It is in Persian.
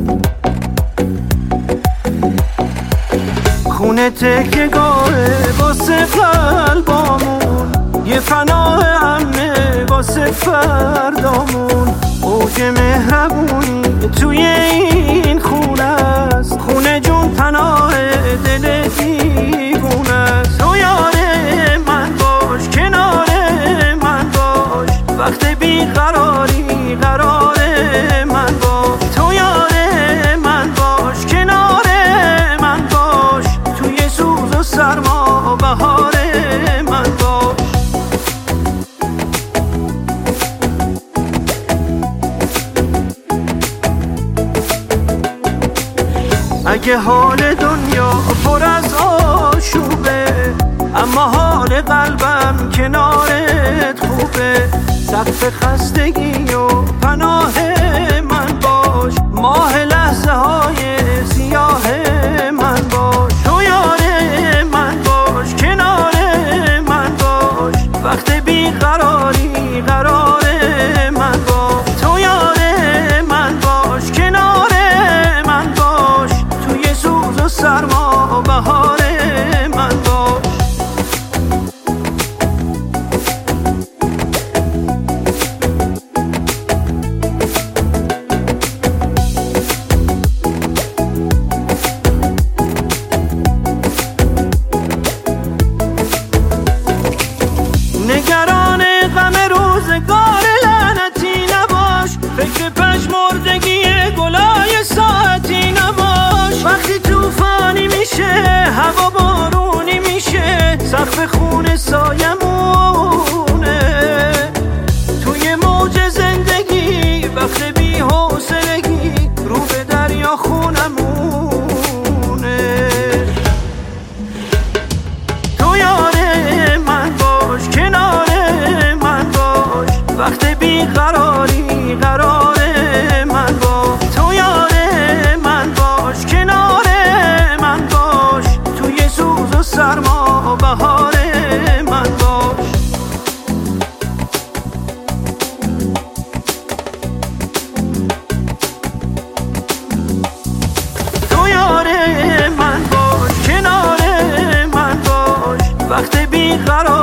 خونه تکیه‌گاه واسه قلبامون، یه پناه امنه واسه فردامون. اوج مهربونی توی این خونه است، خونه جون پناه دل دیوونه است. تو یار من باش، کنار من باش، وقت بیقراری قرار من باش. تو یار من باش، کنار من باش، توی سوز و سرما بهار من باش. اگه حال دنیا پر از آشوبه، اما حال قلبم کنارت خوبه. سقف خستگی و پناه من باش، ماه لحظه های سیاه من باش. تو یار من باش، کنار من باش، وقت بیقراری قرار من باش. تو یار من باش، کنار من باش، توی سوز و سرما بهار من باش. نگران غم روزگار لعنتی نباش، فکر پژمردگی گلای ساعتی نباش. وقتی طوفانی میشه، هوا بارونی میشه، سقف خونه سایمونه. توی موج زندگی وقت بی حوصلگی، رو به دریا خونمونه. تو یار من باش، کنار من باش، وقت بیقراری قرار من باش. تو یار من باش، کنار من باش، توی سوز و سرما بهار من باش. تو یار من باش، کنار من باش، وقت بیقرار